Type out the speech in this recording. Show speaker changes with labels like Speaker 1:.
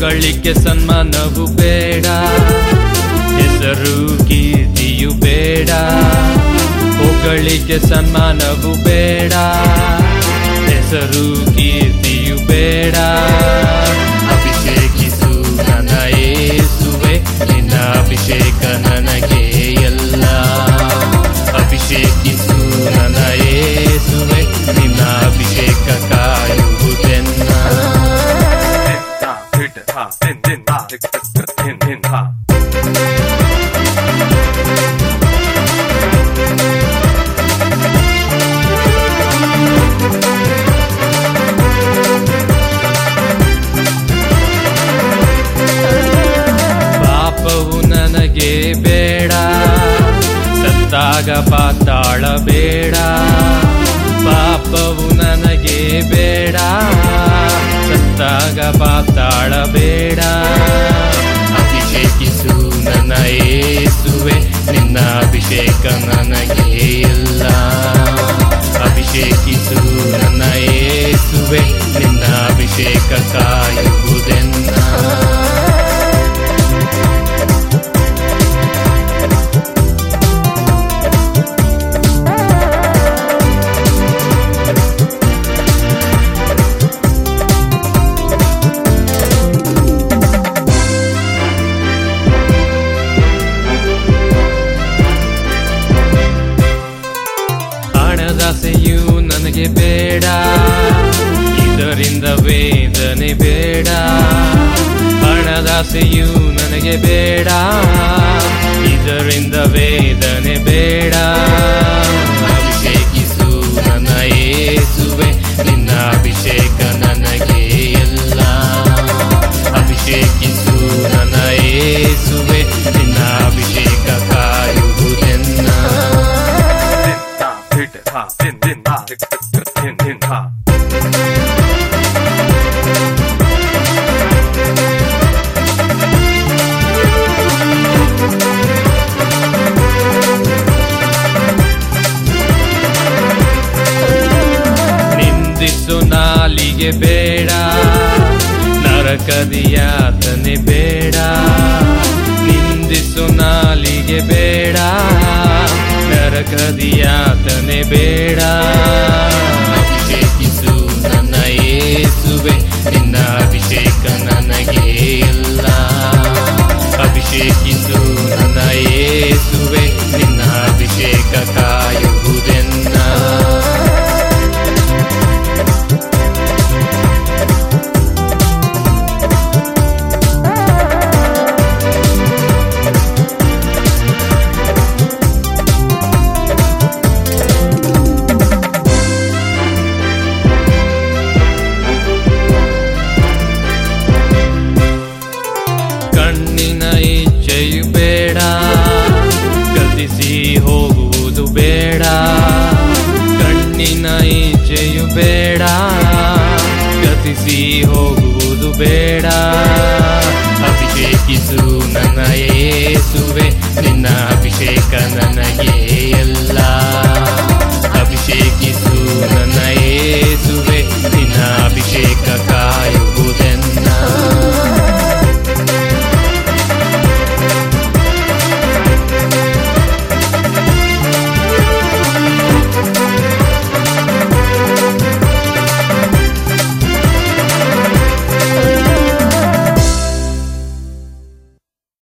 Speaker 1: ಹೊಗಳಿಕೆ ಸನ್ಮಾನವು ಬೇಡ, ಹೆಸರು ಕೀರ್ತಿಯು ಬೇಡ. ಹೊಗಳಿಕೆ ಸನ್ಮಾನವು ಬೇಡ, ಹೆಸರು ಕೀರ್ತಿಯು ಬೇಡ. ಅಭಿಷೇಕಿಸು ನನ್ನ ಯೇಸುವೆ, ನಿನ್ನ ಅಭಿಷೇಕ ನನಗೆ ಎಲ್ಲ. ಅಭಿಷೇಕಿಸು ನನ್ನ ಯೇಸುವೆ, ನಿನ್ನ ಅಭಿಷೇಕ ಕಾಯುವುದೆನ್ನ. ಪಾಪವು ನನಗೆ ಬೇಡ, ಸತ್ತಾಗ ಪಾತಾಳ ಬೇಡ. ಪಾಪವು ನನಗೆ ಬೇಡ, ಸತ್ತಾಗ ಪಾತಾಳ ಬೇಡ. ಅಭಿಷೇಕಿಸು ನನ್ನ ಯೇಸುವೆ, ನಿನ್ನ ಅಭಿಷೇಕ ನನಗೆ ಎಲ್ಲ. ಅಭಿಷೇಕಿಸು ನನ್ನ ಯೇಸುವೆ, ನಿನ್ನ ಅಭಿಷೇಕ ಕಾಯುವುದೆನ್ನ. ಹಣದಾಸೆಯು ನನಗೆ ಬೇಡ, ಇದರಿಂದ ವೇದನೆ ಬೇಡ. ಹಣದಾಸೆಯು ನನಗೆ ಬೇಡ, ಇದರಿಂದ ವೇದನೆ ಬೇಡ. ಅಭಿಷೇಕಿಸು ನನ್ನ ಯೇಸುವೆ, ನಿನ್ನ ಅಭಿಷೇಕ ನನಗೆ ಎಲ್ಲ. ಅಭಿಷೇಕಿಸು ನನ್ನ ಯೇಸುವೆ, ನಿನ್ನ ಅಭಿಷೇಕ ಕಾಯುವುದೆನ್ನ. ನಿಂದಿಸು ನಾಲಿಗೆ ಬೇಡ, ನರಕದ ಯಾತನೆ ಬೇಡ. ನಿಂದಿಸು ನಾಲಿಗೆ ಬೇಡ, ನರಕದ ಯಾತನೆ ಬೇಡ. ಅಭಿಷೇಕಿಸು ನನ್ನ ಯೇಸುವೆ, ನಿನ್ನ ಅಭಿಷೇಕ ನನಗೆ ಎಲ್ಲ. ಅಭಿಷೇಕಿಸು ನನ್ನ ಯೇಸುವೆ, ನಿನ್ನ ಅಭಿಷೇಕ ಕಾಯುವುದೆನ್ನ. ಕಣ್ಣಿನ ಇಚ್ಛೆಯು ಬೇಡ, ಗತಿಸಿ ಹೋಗುವುದು ಬೇಡ. ಕಣ್ಣಿನ ಇಚ್ಛೆಯು ಬೇಡ, ಗತಿಸಿ ಹೋಗುವುದು ಬೇಡ. ಅಭಿಷೇಕಿಸು ನನ್ನ ಯೇಸುವೆ, ನಿನ್ನ ಅಭಿಷೇಕ ನನಗೆ ಎಲ್ಲ.